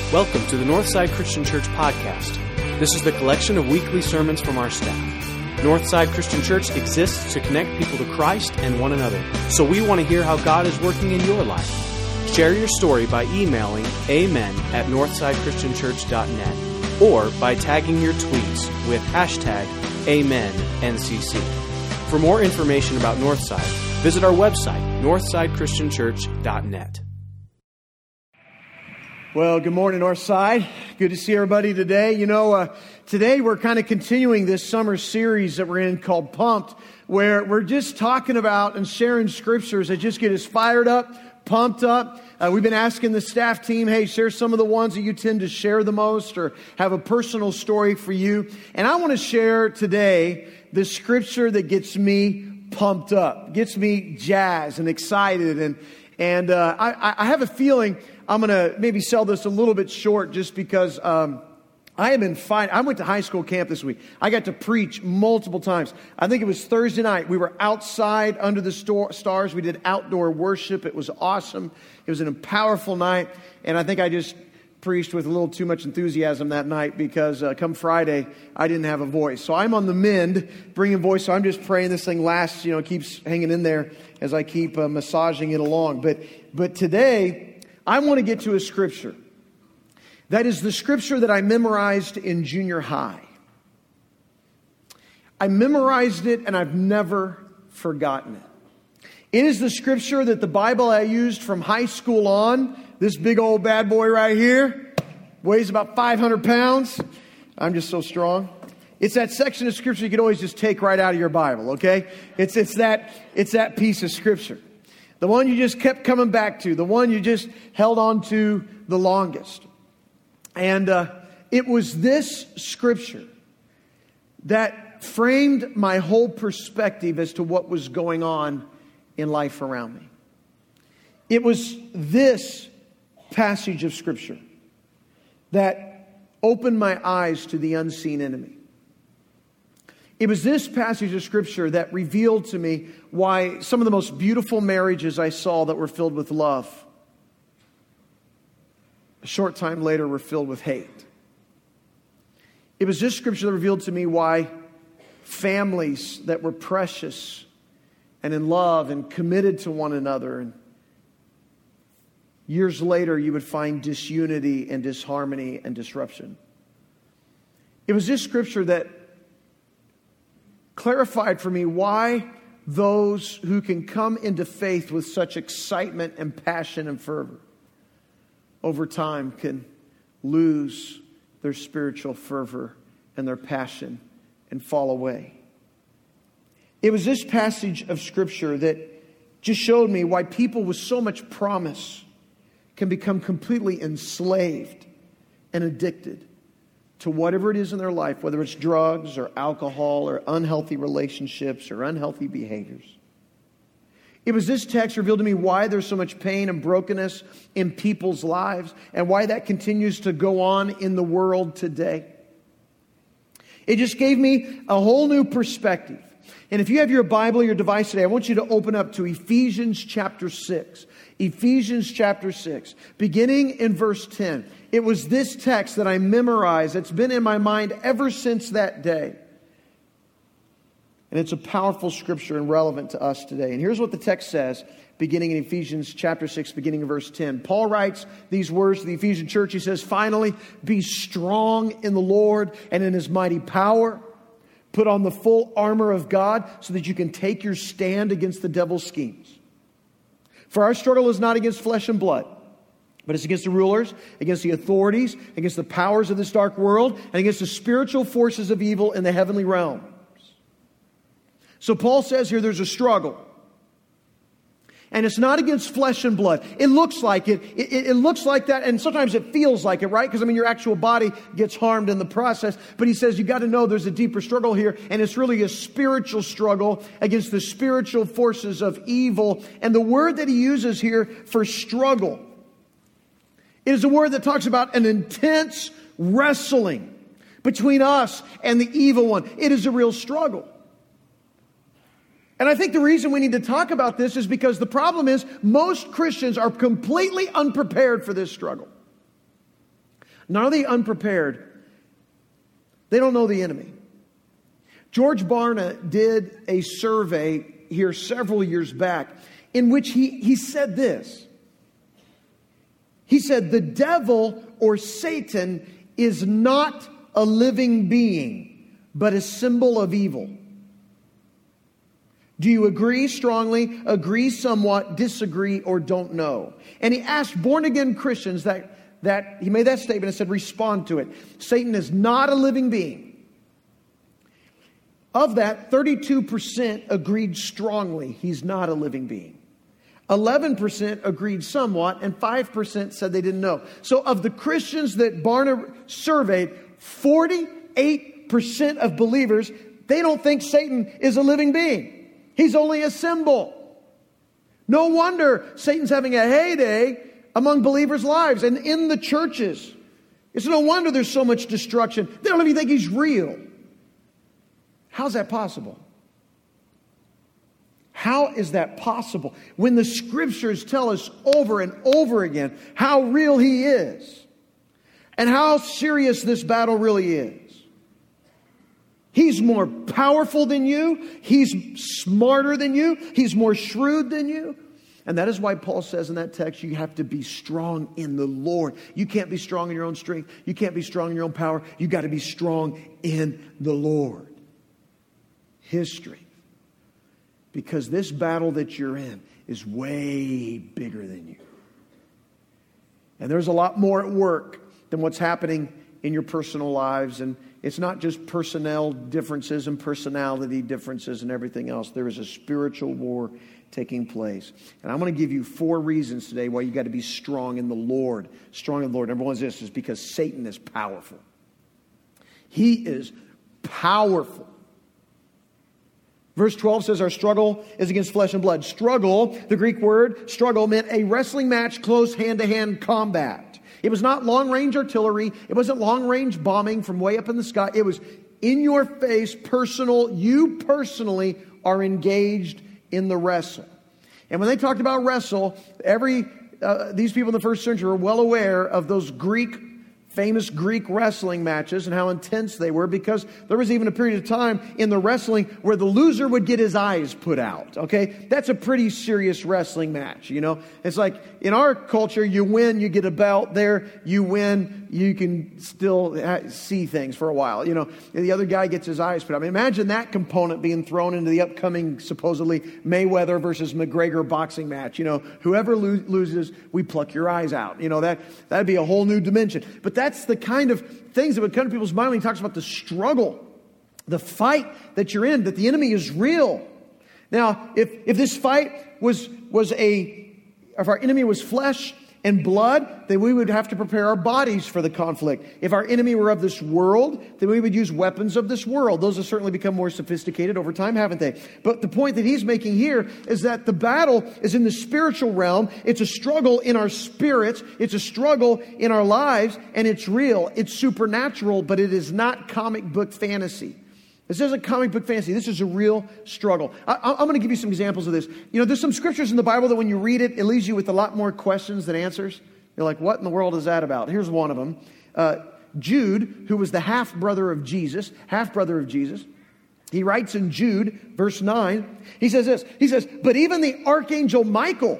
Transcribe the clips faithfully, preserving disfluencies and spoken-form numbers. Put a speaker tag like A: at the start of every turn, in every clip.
A: Welcome to the Northside Christian Church podcast. This is the collection of weekly sermons from our staff. Northside Christian Church exists to connect people to Christ and one another. So we want to hear how God is working in your life. Share your story by emailing amen at northsidechristianchurch.net or by tagging your tweets with hashtag AmenNCC. For more information about Northside, visit our website, northside christian church dot net.
B: Well, good morning, Northside. Good to see everybody today. You know, uh, today we're kind of continuing this summer series that we're in called Pumped, where we're just talking about and sharing scriptures that just get us fired up, pumped up. Uh, we've been asking the staff team, hey, share some of the ones that you tend to share the most or have a personal story for you. And I want to share today the scripture that gets me pumped up, gets me jazzed and excited. And, and uh, I, I have a feeling I'm going to maybe sell this a little bit short just because um, I have been fine. I went to high school camp this week. I got to preach multiple times. I think it was Thursday night. We were outside under the sto- stars. We did outdoor worship. It was awesome. It was a powerful night. And I think I just preached with a little too much enthusiasm that night because uh, come Friday, I didn't have a voice. So I'm on the mend, bringing voice. So I'm just praying this thing lasts, you know, keeps hanging in there as I keep uh, massaging it along. But but today, I want to get to a scripture. That is the scripture that I memorized in junior high. I memorized it and I've never forgotten it. It is the scripture that the Bible I used from high school on. This big old bad boy right here weighs about five hundred pounds. I'm just so strong. It's that section of scripture you could always just take right out of your Bible, okay? It's, it's, that, it's that piece of scripture. The one you just kept coming back to. The one you just held on to the longest. And uh, it was this scripture that framed my whole perspective as to what was going on in life around me. It was this passage of scripture that opened my eyes to the unseen enemy. It was this passage of scripture that revealed to me why some of the most beautiful marriages I saw that were filled with love, a short time later were filled with hate. It was this scripture that revealed to me why families that were precious and in love and committed to one another, and years later you would find disunity and disharmony and disruption. It was this scripture that clarified for me why those who can come into faith with such excitement and passion and fervor over time can lose their spiritual fervor and their passion and fall away. It was this passage of scripture that just showed me why people with so much promise can become completely enslaved and addicted to whatever it is in their life, whether it's drugs or alcohol or unhealthy relationships or unhealthy behaviors. It was this text revealed to me why there's so much pain and brokenness in people's lives and why that continues to go on in the world today. It just gave me a whole new perspective. And if you have your Bible or your device today, I want you to open up to Ephesians chapter six. Ephesians chapter six, beginning in verse ten. It was this text that I memorized. It's been in my mind ever since that day. And it's a powerful scripture and relevant to us today. And here's what the text says, beginning in Ephesians chapter six, beginning in verse ten. Paul writes these words to the Ephesian church. He says, finally, be strong in the Lord and in His mighty power. Put on the full armor of God so that you can take your stand against the devil's schemes. For our struggle is not against flesh and blood, but it's against the rulers, against the authorities, against the powers of this dark world, and against the spiritual forces of evil in the heavenly realms. So Paul says here there's a struggle. And it's not against flesh and blood. It looks like it. It, it, it looks like that, and sometimes it feels like it, right? Because, I mean, your actual body gets harmed in the process. But he says you got to know there's a deeper struggle here, and it's really a spiritual struggle against the spiritual forces of evil. And the word that he uses here for struggle is a word that talks about an intense wrestling between us and the evil one. It is a real struggle. And I think the reason we need to talk about this is because the problem is most Christians are completely unprepared for this struggle. Not are they unprepared, they don't know the enemy. George Barna did a survey here several years back in which he, he said this. He said, the devil or Satan is not a living being, but a symbol of evil. Do you agree strongly, agree somewhat, disagree, or don't know? And he asked born-again Christians that, that, he made that statement and said, respond to it. Satan is not a living being. Of that, thirty-two percent agreed strongly he's not a living being. eleven percent agreed somewhat, and five percent said they didn't know. So of the Christians that Barna surveyed, forty-eight percent of believers, they don't think Satan is a living being. He's only a symbol. No wonder Satan's having a heyday among believers' lives and in the churches. It's no wonder there's so much destruction. They don't even think he's real. How's that possible? How is that possible when the Scriptures tell us over and over again how real he is and how serious this battle really is? He's more powerful than you. He's smarter than you. He's more shrewd than you. And that is why Paul says in that text, you have to be strong in the Lord. You can't be strong in your own strength. You can't be strong in your own power. You got to be strong in the Lord. His strength. Because this battle that you're in is way bigger than you. And there's a lot more at work than what's happening in your personal lives. And it's not just personnel differences and personality differences and everything else. There is a spiritual war taking place. And I'm going to give you four reasons today why you got to be strong in the Lord. Strong in the Lord. Number one is this, is because Satan is powerful. He is powerful. Verse twelve says our struggle is against flesh and blood. Struggle, the Greek word struggle, meant a wrestling match, close hand-to-hand combat. It was not long-range artillery. It wasn't long-range bombing from way up in the sky. It was in your face, personal. You personally are engaged in the wrestle. And when they talked about wrestle, every uh, these people in the first century were well aware of those Greek famous Greek wrestling matches and how intense they were, because there was even a period of time in the wrestling where the loser would get his eyes put out. Okay, that's a pretty serious wrestling match. You know, it's like in our culture, you win, you get a belt. There, you win, you can still see things for a while. You know, the other guy gets his eyes put out. I mean, imagine that component being thrown into the upcoming supposedly Mayweather versus McGregor boxing match. You know, whoever lo- loses, we pluck your eyes out. You know, that that'd be a whole new dimension. But that That's the kind of things that would come to people's mind when he talks about the struggle, the fight that you're in, that the enemy is real. Now, if if this fight was was a, if our enemy was flesh and blood, then we would have to prepare our bodies for the conflict. If our enemy were of this world, then we would use weapons of this world. Those have certainly become more sophisticated over time, haven't they? But the point that he's making here is that the battle is in the spiritual realm. It's a struggle in our spirits. It's a struggle in our lives, and it's real. It's supernatural, but it is not comic book fantasy. This isn't comic book fantasy. This is a real struggle. I, I'm going to give you some examples of this. You know, there's some scriptures in the Bible that when you read it, it leaves you with a lot more questions than answers. You're like, what in the world is that about? Here's one of them. Uh, Jude, who was the half-brother of Jesus, half-brother of Jesus, he writes in Jude, verse nine, he says this, he says, but even the archangel Michael,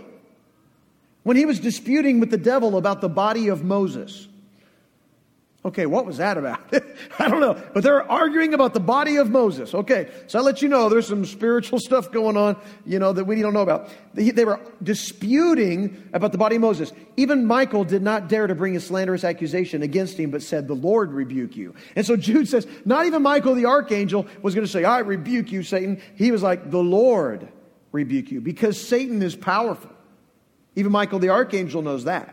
B: when he was disputing with the devil about the body of Moses. Okay, what was that about? I don't know. But they're arguing about the body of Moses. Okay, so I'll let you know there's some spiritual stuff going on, you know, that we don't know about. They, they were disputing about the body of Moses. Even Michael did not dare to bring a slanderous accusation against him, but said, the Lord rebuke you. And so Jude says, not even Michael the archangel was going to say, I rebuke you, Satan. He was like, the Lord rebuke you, because Satan is powerful. Even Michael the archangel knows that.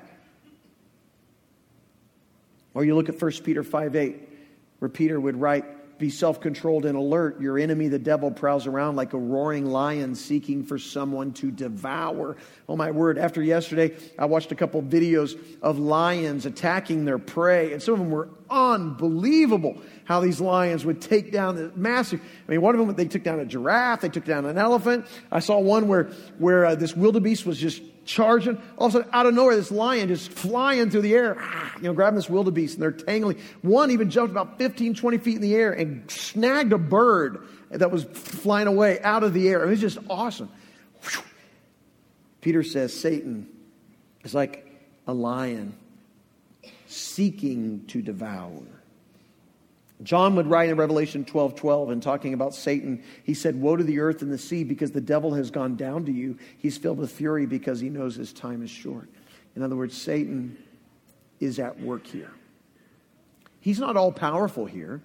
B: Or you look at First Peter five eight, where Peter would write, be self-controlled and alert. Your enemy, the devil, prowls around like a roaring lion seeking for someone to devour. Oh my word, after yesterday, I watched a couple videos of lions attacking their prey. And some of them were unbelievable how these lions would take down the massive. I mean, one of them, they took down a giraffe. They took down an elephant. I saw one where, where uh, this wildebeest was just charging. All of a sudden, out of nowhere, this lion just flying through the air, you know, grabbing this wildebeest, and they're tangling. One even jumped about fifteen, twenty feet in the air and snagged a bird that was flying away out of the air. It was just awesome. Whew. Peter says Satan is like a lion seeking to devour. John would write in Revelation twelve twelve, and talking about Satan, he said, "Woe to the earth and the sea, because the devil has gone down to you. He's filled with fury because he knows his time is short." In other words, Satan is at work here. He's not all powerful here.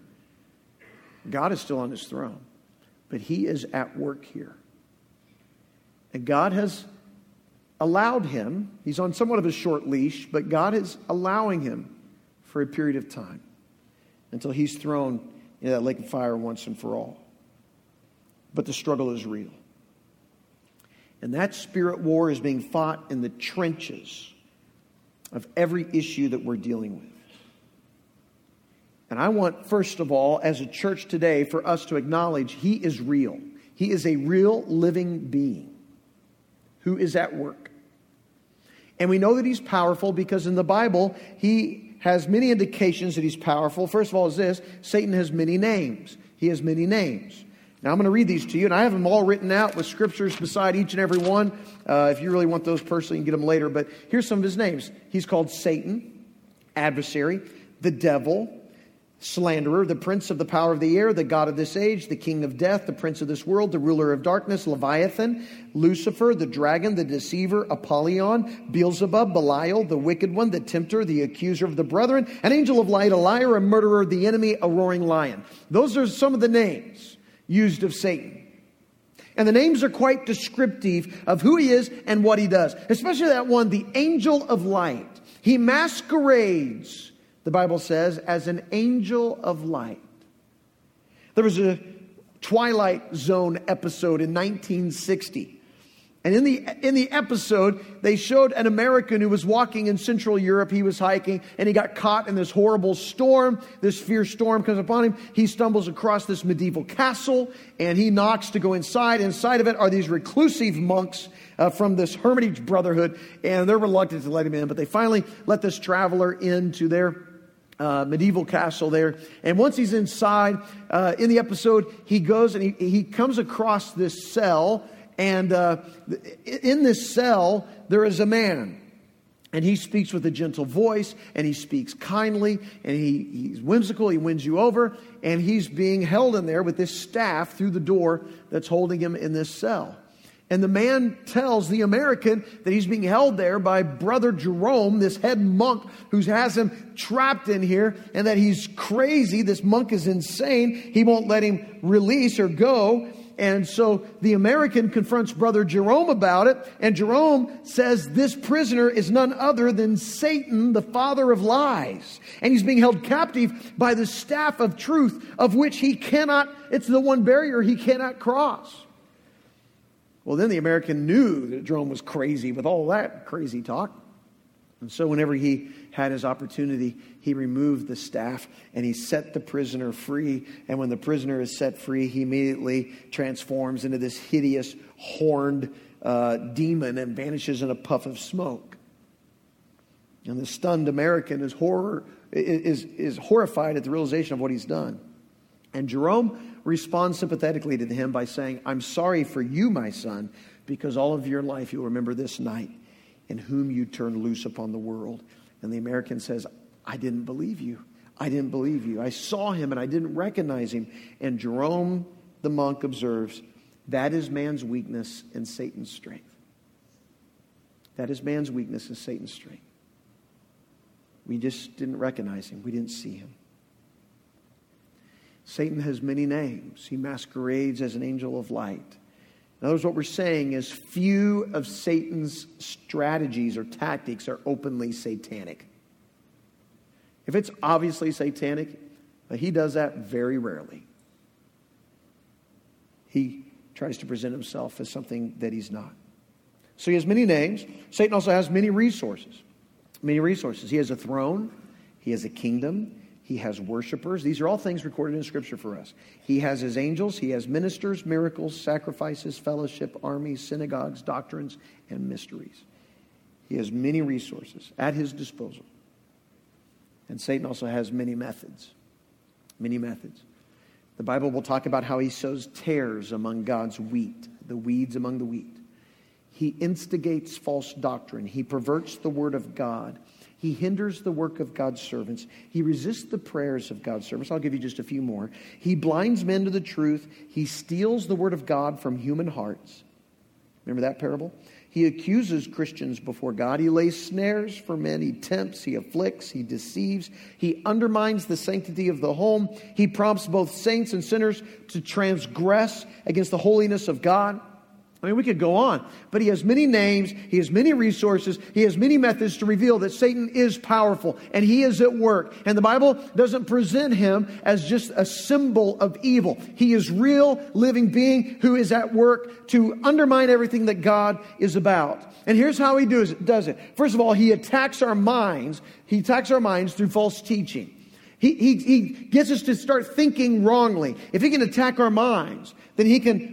B: God is still on his throne, but he is at work here. And God has allowed him, he's on somewhat of a short leash, but God is allowing him for a period of time until he's thrown in that lake of fire once and for all. But the struggle is real. And that spirit war is being fought in the trenches of every issue that we're dealing with. And I want, first of all, as a church today, for us to acknowledge he is real. He is a real living being who is at work. And we know that he's powerful because in the Bible, he has many indications that he's powerful. First of all is this: Satan has many names. He has many names. Now I'm going to read these to you, and I have them all written out with scriptures beside each and every one. Uh, if you really want those personally, you can get them later. But here's some of his names. He's called Satan, adversary, the devil, slanderer, the prince of the power of the air, the god of this age, the king of death, the prince of this world, the ruler of darkness, Leviathan, Lucifer, the dragon, the deceiver, Apollyon, Beelzebub, Belial, the wicked one, the tempter, the accuser of the brethren, an angel of light, a liar, a murderer, the enemy, a roaring lion. Those are some of the names used of Satan. And the names are quite descriptive of who he is and what he does. Especially that one, the angel of light. He masquerades, the Bible says, as an angel of light. There was a Twilight Zone episode in nineteen sixty. And in the in the episode, they showed an American who was walking in Central Europe. He was hiking, and he got caught in this horrible storm. This fierce storm comes upon him. He stumbles across this medieval castle, and he knocks to go inside. Inside of it are these reclusive monks uh, from this Hermitage Brotherhood, and they're reluctant to let him in. But they finally let this traveler into their Uh, medieval castle there. And once he's inside, uh, in the episode, he goes and he, he comes across this cell. And uh, in this cell, there is a man. And he speaks with a gentle voice, and he speaks kindly, and he, he's whimsical, he wins you over. And he's being held in there with this staff through the door that's holding him in this cell. And the man tells the American that he's being held there by Brother Jerome, this head monk who has him trapped in here, and that he's crazy. This monk is insane. He won't let him release or go. And so the American confronts Brother Jerome about it. And Jerome says this prisoner is none other than Satan, the father of lies. And he's being held captive by the staff of truth, of which he cannot, it's the one barrier he cannot cross. Well, then the American knew that Jerome was crazy with all that crazy talk. And so whenever he had his opportunity, he removed the staff and he set the prisoner free. And when the prisoner is set free, he immediately transforms into this hideous, horned uh, demon and vanishes in a puff of smoke. And the stunned American is horror is, is horrified at the realization of what he's done. And Jerome responds sympathetically to him by saying, "I'm sorry for you, my son, because all of your life you'll remember this night in whom you turned loose upon the world." And the American says, "I didn't believe you. I didn't believe you. I saw him and I didn't recognize him." And Jerome the monk observes, that is man's weakness and Satan's strength. That is man's weakness and Satan's strength. We just didn't recognize him. We didn't see him. Satan has many names. He masquerades as an angel of light. In other words, what we're saying is few of Satan's strategies or tactics are openly satanic. If it's obviously satanic, he does that very rarely. He tries to present himself as something that he's not. So he has many names. Satan also has many resources. Many resources. He has a throne. He has a kingdom. He has worshipers. These are all things recorded in Scripture for us. He has his angels. He has ministers, miracles, sacrifices, fellowship, armies, synagogues, doctrines, and mysteries. He has many resources at his disposal. And Satan also has many methods. Many methods. The Bible will talk about how he sows tares among God's wheat, the weeds among the wheat. He instigates false doctrine. He perverts the word of God. He hinders the work of God's servants. He resists the prayers of God's servants. I'll give you just a few more. He blinds men to the truth. He steals the word of God from human hearts. Remember that parable? He accuses Christians before God. He lays snares for men. He tempts. He afflicts. He deceives. He undermines the sanctity of the home. He prompts both saints and sinners to transgress against the holiness of God. I mean, we could go on, but he has many names, he has many resources, he has many methods to reveal that Satan is powerful and he is at work. And the Bible doesn't present him as just a symbol of evil. He is real, living being who is at work to undermine everything that God is about. And here's how he does it. Does it. First of all, he attacks our minds. He attacks our minds through false teaching. He, he, he gets us to start thinking wrongly. If he can attack our minds, then he can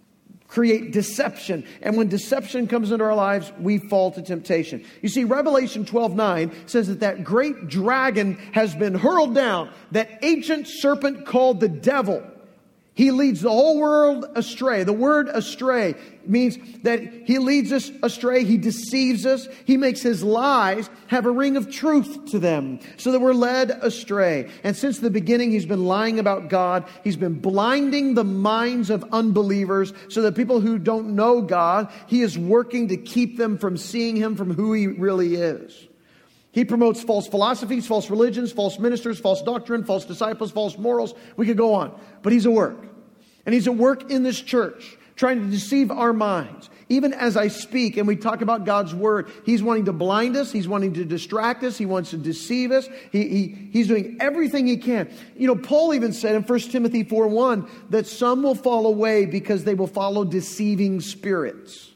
B: create deception. And when deception comes into our lives, we fall to temptation. You see, Revelation twelve nine says that that great dragon has been hurled down, that ancient serpent called the devil. He leads the whole world astray. The word astray means that he leads us astray. He deceives us. He makes his lies have a ring of truth to them so that we're led astray. And since the beginning, he's been lying about God. He's been blinding the minds of unbelievers so that people who don't know God, he is working to keep them from seeing him from who he really is. He promotes false philosophies, false religions, false ministers, false doctrine, false disciples, false morals. We could go on. But he's at work. And he's at work in this church, trying to deceive our minds. Even as I speak and we talk about God's word, he's wanting to blind us. He's wanting to distract us. He wants to deceive us. He, he, he's doing everything he can. You know, Paul even said in First Timothy four one that some will fall away because they will follow deceiving spirits.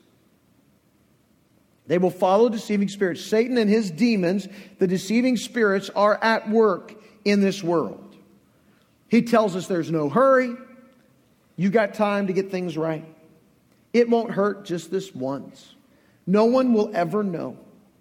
B: They will follow deceiving spirits. Satan and his demons, the deceiving spirits, are at work in this world. He tells us there's no hurry. You got time to get things right. It won't hurt just this once. No one will ever know.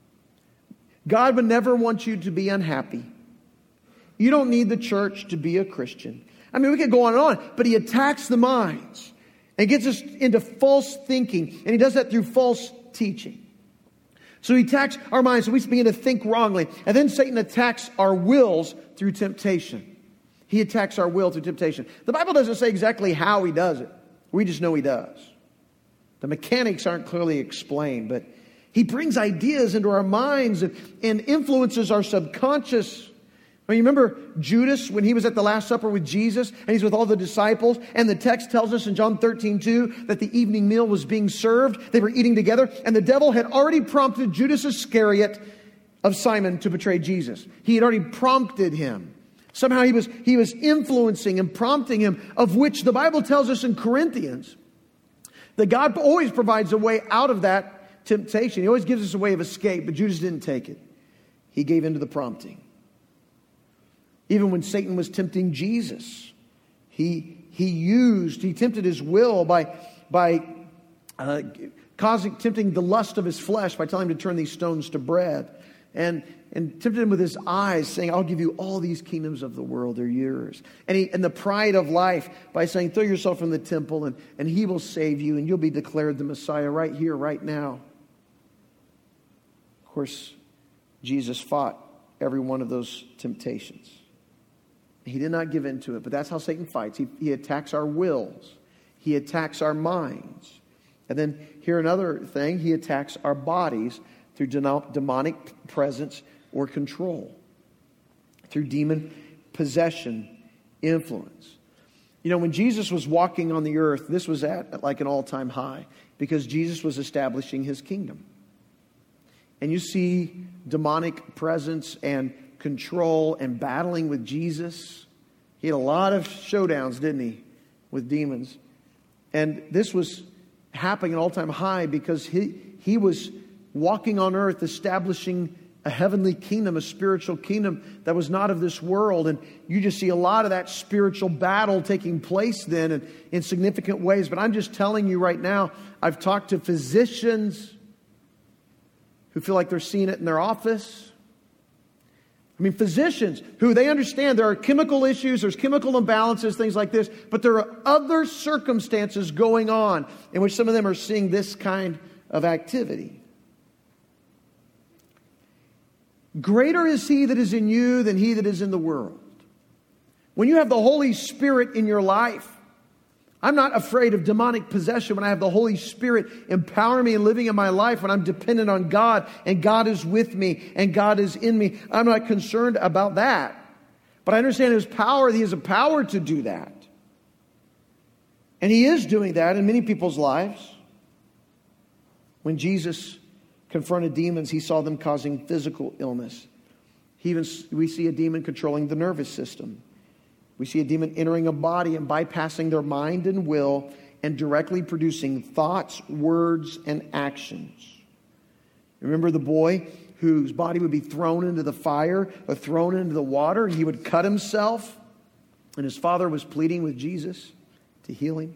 B: God would never want you to be unhappy. You don't need the church to be a Christian. I mean, we could go on and on, but he attacks the minds and gets us into false thinking. And he does that through false teaching. So he attacks our minds, so we begin to think wrongly. And then Satan attacks our wills through temptation. He attacks our will through temptation. The Bible doesn't say exactly how he does it. We just know he does. The mechanics aren't clearly explained, but he brings ideas into our minds and, and influences our subconscious. I mean, you remember Judas when he was at the Last Supper with Jesus and he's with all the disciples, and the text tells us in John thirteen two that the evening meal was being served. They were eating together, and the devil had already prompted Judas Iscariot of Simon to betray Jesus. He had already prompted him. Somehow he was, he was influencing and prompting him, of which the Bible tells us in Corinthians that God always provides a way out of that temptation. He always gives us a way of escape, but Judas didn't take it. He gave in to the prompting. Even when Satan was tempting Jesus, he, he used, he tempted his will by, by uh, causing, tempting the lust of his flesh by telling him to turn these stones to bread. And And tempted him with his eyes, saying, I'll give you all these kingdoms of the world, they're yours. And, he, and the pride of life by saying, throw yourself in the temple and, and he will save you and you'll be declared the Messiah right here, right now. Of course, Jesus fought every one of those temptations. He did not give in to it, but that's how Satan fights. He, he attacks our wills. He attacks our minds. And then here another thing, he attacks our bodies through demonic presence or control, through demon possession, influence. You know, when Jesus was walking on the earth, this was at like an all-time high because Jesus was establishing his kingdom. And you see demonic presence and control and battling with Jesus. He had a lot of showdowns, didn't he, with demons. And this was happening at an all-time high because he, he was walking on earth, establishing a heavenly kingdom, a spiritual kingdom that was not of this world. And you just see a lot of that spiritual battle taking place then in, in significant ways. But I'm just telling you right now, I've talked to physicians who feel like they're seeing it in their office. I mean, physicians who they understand there are chemical issues, there's chemical imbalances, things like this, but there are other circumstances going on in which some of them are seeing this kind of activity. Greater is He that is in you than he that is in the world. When you have the Holy Spirit in your life, I'm not afraid of demonic possession when I have the Holy Spirit empowering me and living in my life, when I'm dependent on God and God is with me and God is in me. I'm not concerned about that. But I understand His power. He has a power to do that. And He is doing that in many people's lives. When Jesus confronted demons, He saw them causing physical illness. He even, we see a demon controlling the nervous system. We see a demon entering a body and bypassing their mind and will and directly producing thoughts, words, and actions. Remember the boy whose body would be thrown into the fire or thrown into the water, and he would cut himself, and his father was pleading with Jesus to heal him?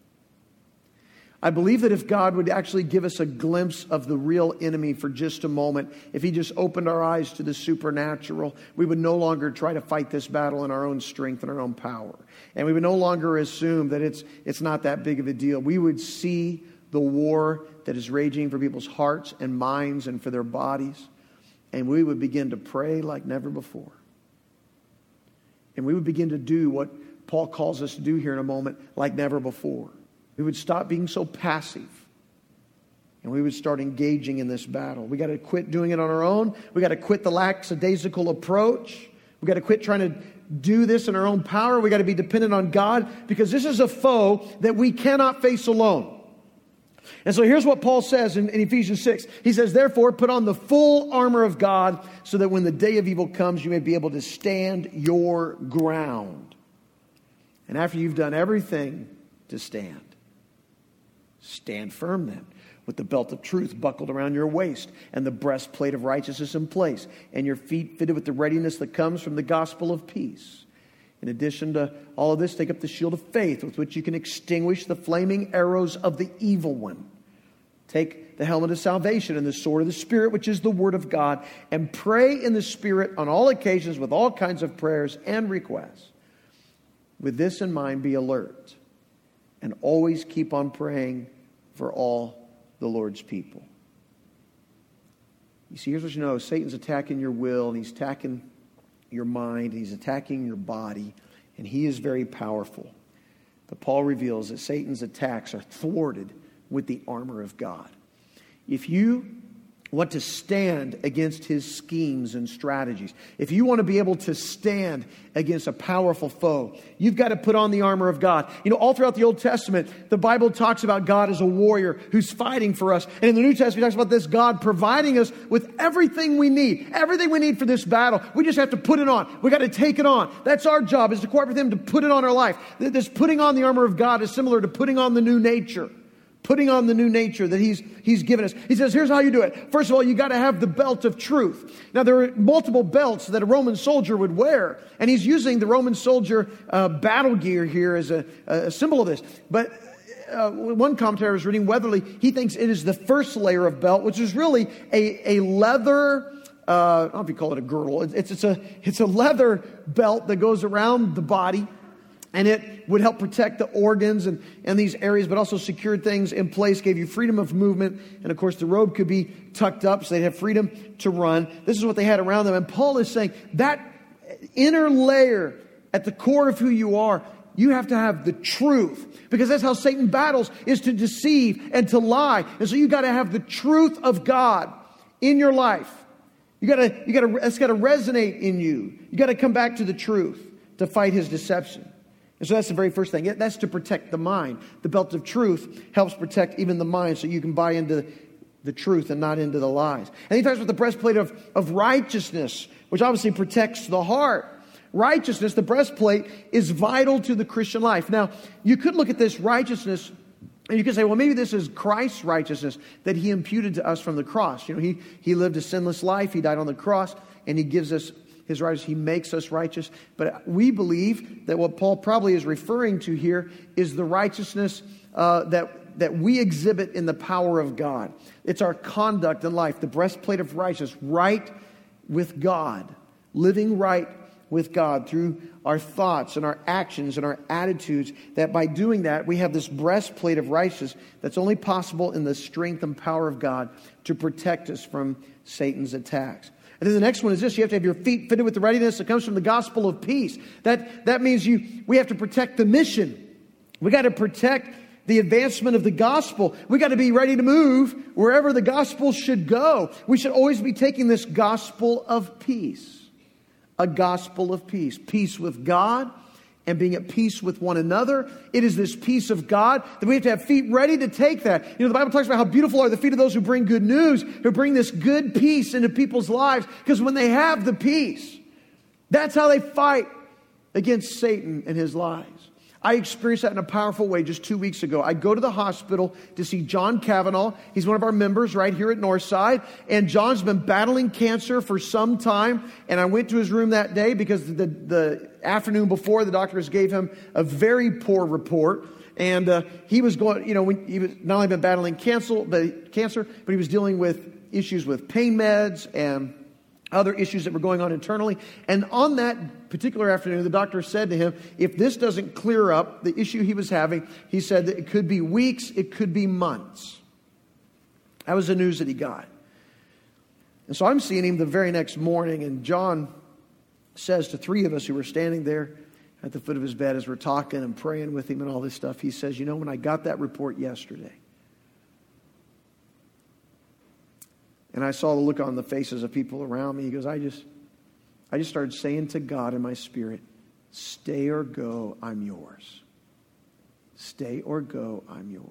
B: I believe that if God would actually give us a glimpse of the real enemy for just a moment, if He just opened our eyes to the supernatural, we would no longer try to fight this battle in our own strength and our own power. And we would no longer assume that it's, it's not that big of a deal. We would see the war that is raging for people's hearts and minds and for their bodies. And we would begin to pray like never before. And we would begin to do what Paul calls us to do here in a moment like never before. We would stop being so passive. And we would start engaging in this battle. We got to quit doing it on our own. We got to quit the lackadaisical approach. We got to quit trying to do this in our own power. We got to be dependent on God, because this is a foe that we cannot face alone. And so here's what Paul says in, in Ephesians six. He says, therefore, put on the full armor of God so that when the day of evil comes, you may be able to stand your ground. And after you've done everything to stand, stand firm then, with the belt of truth buckled around your waist and the breastplate of righteousness in place, and your feet fitted with the readiness that comes from the gospel of peace. In addition to all of this, take up the shield of faith with which you can extinguish the flaming arrows of the evil one. Take the helmet of salvation and the sword of the Spirit, which is the word of God, and pray in the Spirit on all occasions with all kinds of prayers and requests. With this in mind, be alert and always keep on praying for all the Lord's people. You see, here's what you know. Satan's attacking your will, and he's attacking your mind, and he's attacking your body, and he is very powerful. But Paul reveals that Satan's attacks are thwarted with the armor of God. If you want to stand against his schemes and strategies, if you want to be able to stand against a powerful foe, you've got to put on the armor of God. You know, all throughout the Old Testament, the Bible talks about God as a warrior who's fighting for us. And in the New Testament, it talks about this God providing us with everything we need. Everything we need for this battle. We just have to put it on. We got to take it on. That's our job, is to cooperate with him to put it on our life. This putting on the armor of God is similar to putting on the new nature. Putting on the new nature that he's, he's given us. He says, here's how you do it. First of all, you got to have the belt of truth. Now, there are multiple belts that a Roman soldier would wear. And he's using the Roman soldier uh, battle gear here as a, a symbol of this. But uh, one commentator was reading, Weatherly, he thinks it is the first layer of belt, which is really a, a leather, uh, I don't know if you call it a girdle. It's, it's, a, it's a leather belt that goes around the body. And it would help protect the organs and, and these areas, but also secured things in place, gave you freedom of movement. And of course, the robe could be tucked up so they'd have freedom to run. This is what they had around them. And Paul is saying that inner layer at the core of who you are, you have to have the truth. Because that's how Satan battles, is to deceive and to lie. And so you got to have the truth of God in your life. You got to, you got to, it's got to resonate in you. You got to come back to the truth to fight his deception. And so that's the very first thing. That's to protect the mind. The belt of truth helps protect even the mind so you can buy into the truth and not into the lies. And he talks about the breastplate of, of righteousness, which obviously protects the heart. Righteousness, the breastplate, is vital to the Christian life. Now, you could look at this righteousness And you can say, well, maybe this is Christ's righteousness that he imputed to us from the cross. You know, he, he lived a sinless life. He died on the cross, and he gives us his righteousness. He makes us righteous. But we believe that what Paul probably is referring to here is the righteousness uh, that, that we exhibit in the power of God. It's our conduct in life, the breastplate of righteousness, right with God, living right with God through our thoughts and our actions and our attitudes, that by doing that, we have this breastplate of righteousness that's only possible in the strength and power of God to protect us from Satan's attacks. And then the next one is this: you have to have your feet fitted with the readiness that comes from the gospel of peace. That, that means you we have to protect the mission. We got to protect the advancement of the gospel. We got to be ready to move wherever the gospel should go. We should always be taking this gospel of peace. A gospel of peace. Peace with God and being at peace with one another. It is this peace of God that we have to have feet ready to take that. You know, the Bible talks about how beautiful are the feet of those who bring good news, who bring this good peace into people's lives. Because when they have the peace, that's how they fight against Satan and his lies. I experienced that in a powerful way just two weeks ago. I go to the hospital to see John Kavanaugh. He's one of our members right here at Northside. And John's been battling cancer for some time. And I went to his room that day because the, the afternoon before, the doctors gave him a very poor report. And uh, he was going, you know, when he was not only been battling cancer, but cancer, but he was dealing with issues with pain meds and other issues that were going on internally. And on that particular afternoon, the doctor said to him, if this doesn't clear up the issue he was having, he said that it could be weeks, it could be months. That was the news that he got. And so I'm seeing him the very next morning, and John says to three of us who were standing there at the foot of his bed as we're talking and praying with him and all this stuff, he says, you know, when I got that report yesterday, and I saw the look on the faces of people around me, he goes, I just, I just started saying to God in my spirit, stay or go, I'm yours. Stay or go, I'm yours.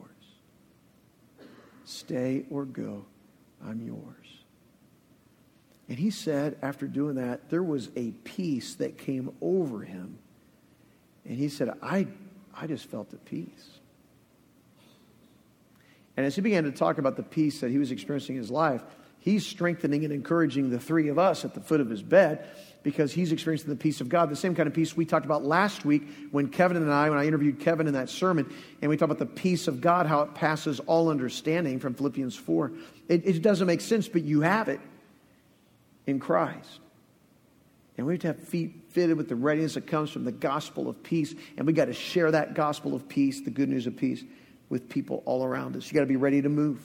B: Stay or go, I'm yours. And he said, after doing that, there was a peace that came over him. And he said, I, I just felt at peace. And as he began to talk about the peace that he was experiencing in his life, he's strengthening and encouraging the three of us at the foot of his bed because he's experiencing the peace of God, the same kind of peace we talked about last week when Kevin and I, when I interviewed Kevin in that sermon, and we talked about the peace of God, how it passes all understanding from Philippians four. It, it doesn't make sense, but you have it in Christ. And we have to have feet fitted with the readiness that comes from the gospel of peace, and we got to share that gospel of peace, the good news of peace, with people all around us. You got to be ready to move.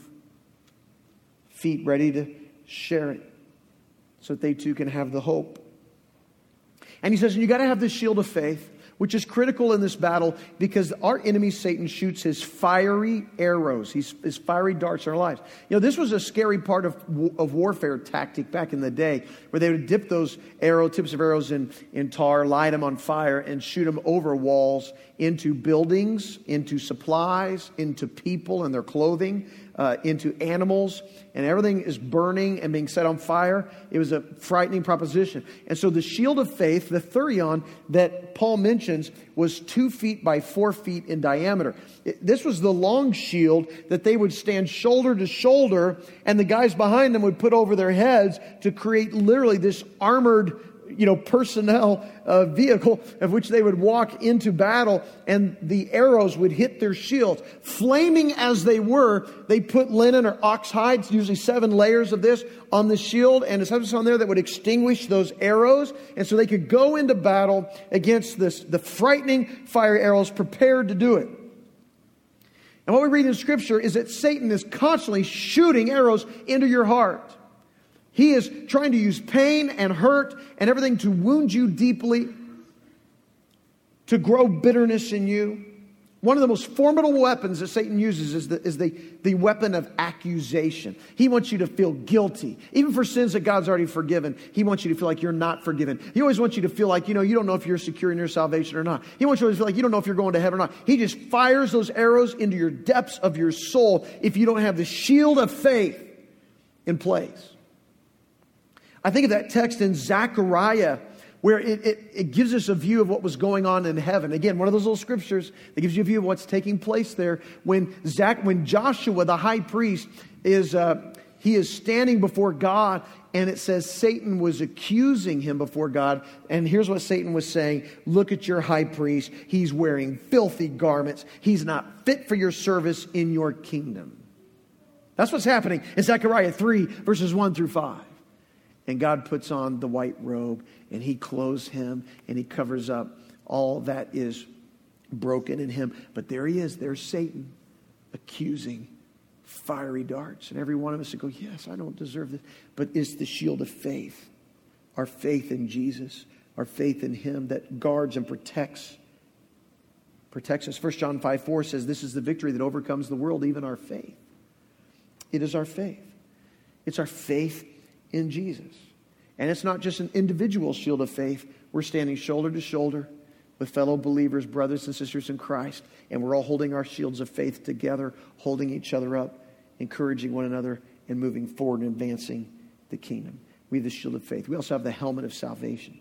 B: Feet ready to share it so that they too can have the hope. And he says, you got to have the shield of faith, which is critical in this battle because our enemy Satan shoots his fiery arrows, his, his fiery darts in our lives. You know, this was a scary part of, of warfare tactic back in the day, where they would dip those arrow tips of arrows in, in tar, light them on fire, and shoot them over walls into buildings, into supplies, into people and their clothing, uh, into animals, and everything is burning and being set on fire. It was a frightening proposition. And so the shield of faith, the thurion that Paul mentions, was two feet by four feet in diameter. It, this was the long shield that they would stand shoulder to shoulder, and the guys behind them would put over their heads to create literally this armored, you know, personnel uh, vehicle of which they would walk into battle, and the arrows would hit their shields. Flaming as they were, they put linen or ox hides, usually seven layers of this, on the shield, and it's something on there that would extinguish those arrows, and so they could go into battle against this, the frightening fire arrows, prepared to do it. And what we read in Scripture is that Satan is constantly shooting arrows into your heart. He is trying to use pain and hurt and everything to wound you deeply, to grow bitterness in you. One of the most formidable weapons that Satan uses is the, is the, the weapon of accusation. He wants you to feel guilty. Even for sins that God's already forgiven, he wants you to feel like you're not forgiven. He always wants you to feel like, you know, you don't know if you're secure in your salvation or not. He wants you to feel like you don't know if you're going to heaven or not. He just fires those arrows into your depths of your soul if you don't have the shield of faith in place. I think of that text in Zechariah where it, it, it gives us a view of what was going on in heaven. Again, one of those little scriptures that gives you a view of what's taking place there. When Zach, when Joshua, the high priest, is uh, he is standing before God, and it says Satan was accusing him before God. And here's what Satan was saying: look at your high priest. He's wearing filthy garments. He's not fit for your service in your kingdom. That's what's happening in Zechariah three, verses one through five. And God puts on the white robe, and he clothes him, and he covers up all that is broken in him. But there he is. There's Satan accusing, fiery darts. And every one of us would go, yes, I don't deserve this. But it's the shield of faith. Our faith in Jesus. Our faith in him that guards and protects. Protects us. First John five four says this is the victory that overcomes the world, even our faith. It is our faith. It's our faith in Jesus. And it's not just an individual shield of faith. We're standing shoulder to shoulder with fellow believers, brothers and sisters in Christ. And we're all holding our shields of faith together, holding each other up, encouraging one another, and moving forward and advancing the kingdom. We have the shield of faith. We also have the helmet of salvation.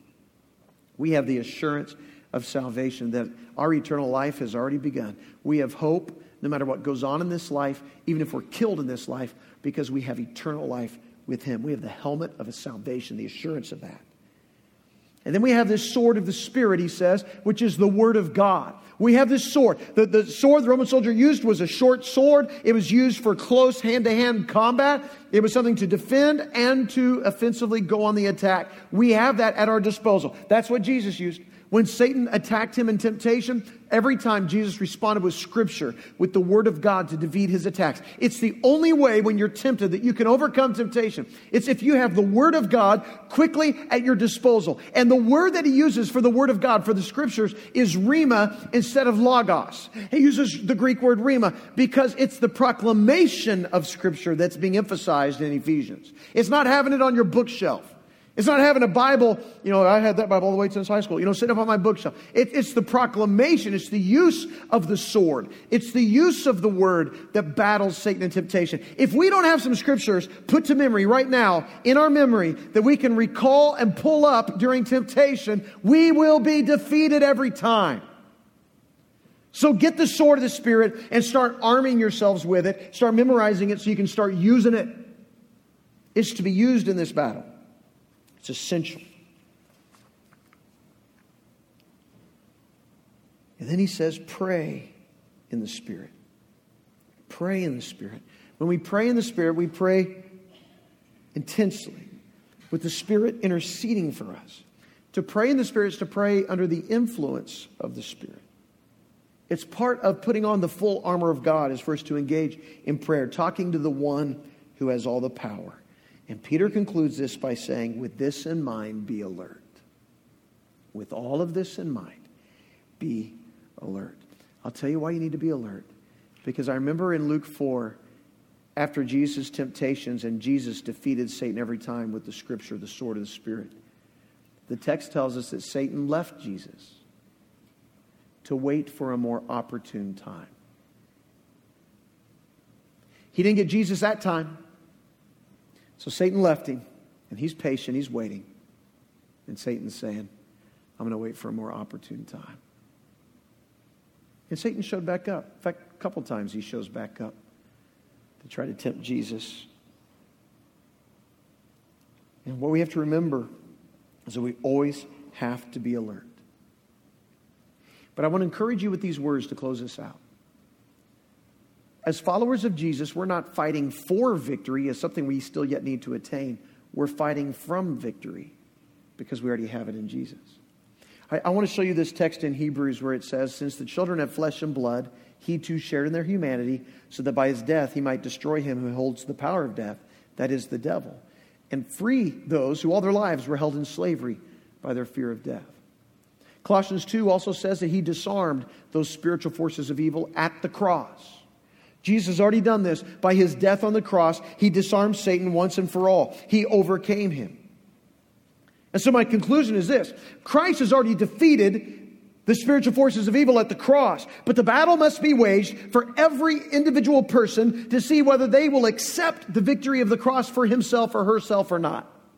B: We have the assurance of salvation that our eternal life has already begun. We have hope no matter what goes on in this life, even if we're killed in this life, because we have eternal life with him. We have the helmet of a salvation, the assurance of that. And then we have this sword of the Spirit, he says, which is the Word of God. We have this sword. The, the sword the Roman soldier used was a short sword. It was used for close hand-to-hand combat. It was something to defend and to offensively go on the attack. We have that at our disposal. That's what Jesus used. When Satan attacked him in temptation, every time Jesus responded with Scripture, with the Word of God to defeat his attacks. It's the only way when you're tempted that you can overcome temptation. It's if you have the Word of God quickly at your disposal. And the word that he uses for the Word of God, for the Scriptures, is rhema instead of logos. He uses the Greek word rhema because it's the proclamation of Scripture that's being emphasized in Ephesians. It's not having it on your bookshelf. It's not having a Bible, you know, I had that Bible all the way since high school, you know, sitting up on my bookshelf. It, it's the proclamation. It's the use of the sword. It's the use of the word that battles Satan and temptation. If we don't have some scriptures put to memory right now, in our memory, that we can recall and pull up during temptation, we will be defeated every time. So get the sword of the Spirit and start arming yourselves with it. Start memorizing it so you can start using it. It's to be used in this battle. It's essential. And then he says, pray in the Spirit. Pray in the Spirit. When we pray in the Spirit, we pray intensely, with the Spirit interceding for us. To pray in the Spirit is to pray under the influence of the Spirit. It's part of putting on the full armor of God is first to engage in prayer, talking to the one who has all the power. And Peter concludes this by saying, with this in mind, be alert. With all of this in mind, be alert. I'll tell you why you need to be alert. Because I remember in Luke four, after Jesus' temptations and Jesus defeated Satan every time with the Scripture, the sword of the Spirit, the text tells us that Satan left Jesus to wait for a more opportune time. He didn't get Jesus that time. So Satan left him, and he's patient, he's waiting. And Satan's saying, I'm going to wait for a more opportune time. And Satan showed back up. In fact, a couple times he shows back up to try to tempt Jesus. And what we have to remember is that we always have to be alert. But I want to encourage you with these words to close this out. As followers of Jesus, we're not fighting for victory as something we still yet need to attain. We're fighting from victory because we already have it in Jesus. I, I want to show you this text in Hebrews where it says, since the children have flesh and blood, he too shared in their humanity, so that by his death he might destroy him who holds the power of death, that is the devil, and free those who all their lives were held in slavery by their fear of death. Colossians two also says that he disarmed those spiritual forces of evil at the cross. Jesus has already done this. By his death on the cross, he disarmed Satan once and for all. He overcame him. And so my conclusion is this. Christ has already defeated the spiritual forces of evil at the cross. But the battle must be waged for every individual person to see whether they will accept the victory of the cross for himself or herself or not.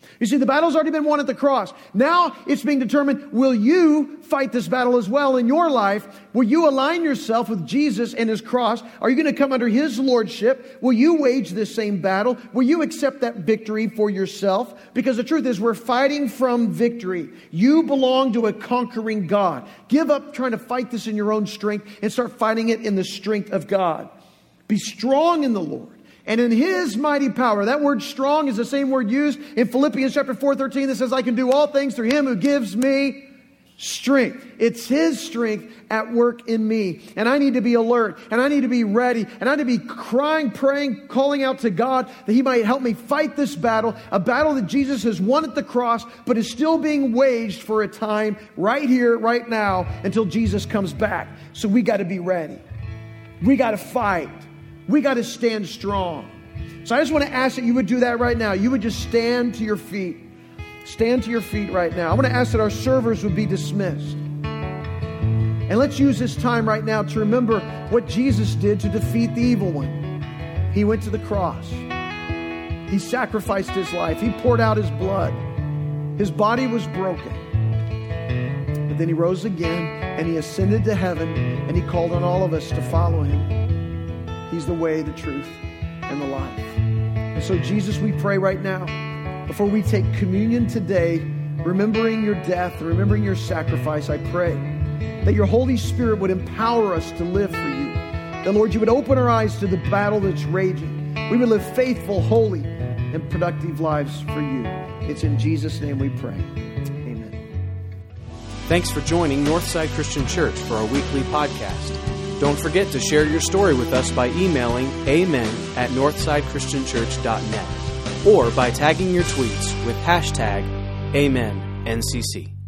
B: You see, the battle's already been won at the cross. Now it's being determined, will you fight this battle as well in your life? Will you align yourself with Jesus and His cross? Are you going to come under His lordship? Will you wage this same battle? Will you accept that victory for yourself? Because the truth is, we're fighting from victory. You belong to a conquering God. Give up trying to fight this in your own strength and start fighting it in the strength of God. Be strong in the Lord and in His mighty power. That word strong is the same word used in Philippians chapter four thirteen that says, I can do all things through Him who gives me strength. It's His strength at work in me. And I need to be alert. And I need to be ready. And I need to be crying, praying, calling out to God that He might help me fight this battle. A battle that Jesus has won at the cross, but is still being waged for a time right here, right now, until Jesus comes back. So we got to be ready. We got to fight. We got to stand strong. So I just want to ask that you would do that right now. You would just stand to your feet. Stand to your feet right now. I want to ask that our servers would be dismissed. And let's use this time right now to remember what Jesus did to defeat the evil one. He went to the cross. He sacrificed His life. He poured out His blood. His body was broken. But then He rose again and He ascended to heaven and He called on all of us to follow Him. He's the way, the truth, and the life. And so, Jesus, we pray right now, before we take communion today, remembering your death, remembering your sacrifice, I pray that your Holy Spirit would empower us to live for you. That, Lord, you would open our eyes to the battle that's raging. We would live faithful, holy, and productive lives for you. It's in Jesus' name we pray. Amen.
A: Thanks for joining Northside Christian Church for our weekly podcast. Don't forget to share your story with us by emailing amen at northside christian church dot net or by tagging your tweets with hashtag Amen N C C.